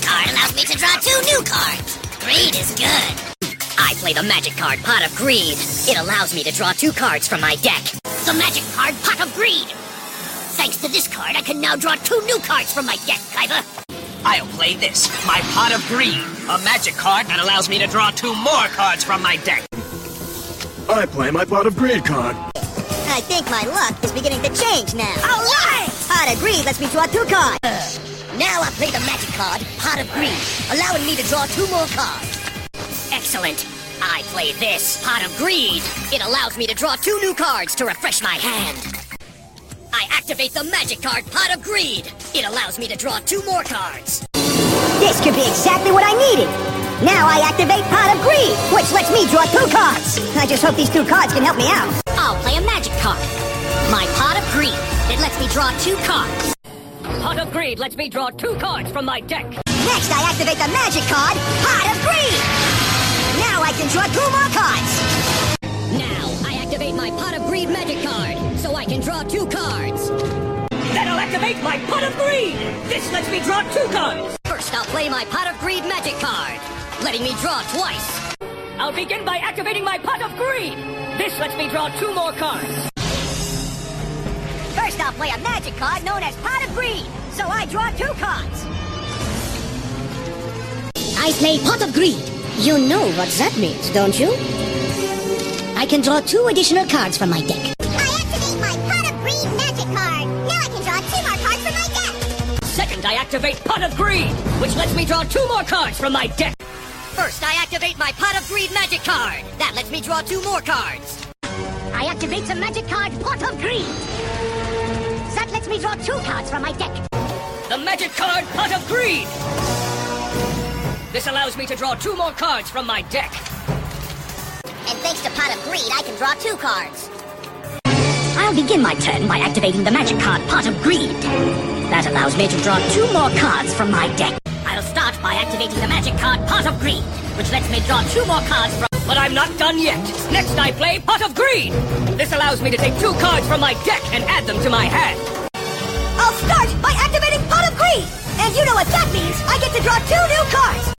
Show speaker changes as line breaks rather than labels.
card allows me to draw 2 new cards. Greed is good. I play the magic card, Pot of Greed. It allows me to draw 2 cards from my deck. The magic card, Pot of Greed. Thanks to this card, I can now draw 2 new cards from my deck, Kaiba.
I'll play this, my Pot of Greed, a magic card that allows me to draw 2 more cards from my deck.
I play my Pot of Greed card.
I think my luck is beginning to change now.
All right!
Pot of Greed lets me draw 2 cards.
Now I play the magic card, Pot of Greed, allowing me to draw 2 more cards. Excellent. I play this, Pot of Greed. It allows me to draw 2 new cards to refresh my hand. I activate the magic card, Pot of Greed. It allows me to draw 2 more cards.
This could be exactly what I needed. Now I activate Pot of Greed, which lets me draw 2 cards. I just hope these 2 cards can help me out.
I'll play a magic card. My Pot of Greed. It lets me draw 2 cards.
Pot of Greed lets me draw 2 cards from my deck.
Next, I activate the magic card, Pot of Greed. Now I can draw 2 more cards.
Now I activate my Pot of Greed magic card, so I can draw 2 cards.
Then I'll activate my Pot of Greed. This lets me draw 2 cards.
First, I'll play my Pot of Greed magic card, letting me draw twice.
I'll begin by activating my Pot of Greed. This lets me draw 2 more cards.
First, I'll play a magic card known as Pot of Greed, so I draw 2 cards.
I play Pot of Greed. You know what that means, don't you? I can draw 2 additional cards from my deck.
I activate my Pot of Greed magic card. Now I can draw 2 more cards from my deck.
Second, I activate Pot of Greed, which lets me draw 2 more cards from my deck.
First, I activate my Pot of Greed magic card. That lets me draw 2 more cards.
I activate the magic card Pot of Greed. That lets me draw 2 cards from my deck.
The magic card Pot of Greed. This allows me to draw 2 more cards from my deck.
And thanks to Pot of Greed, I can draw 2 cards.
I'll begin my turn by activating the magic card Pot of Greed. That allows me to draw 2 more cards from my deck. I'll start by activating the magic card Pot of Greed, which lets me draw 2 more cards from...
But I'm not done yet. Next, I play Pot of Greed. This allows me to take 2 cards from my deck and add them to my hand.
I'll start by activating Pot of Greed. And you know what that means. I get to draw 2 new cards.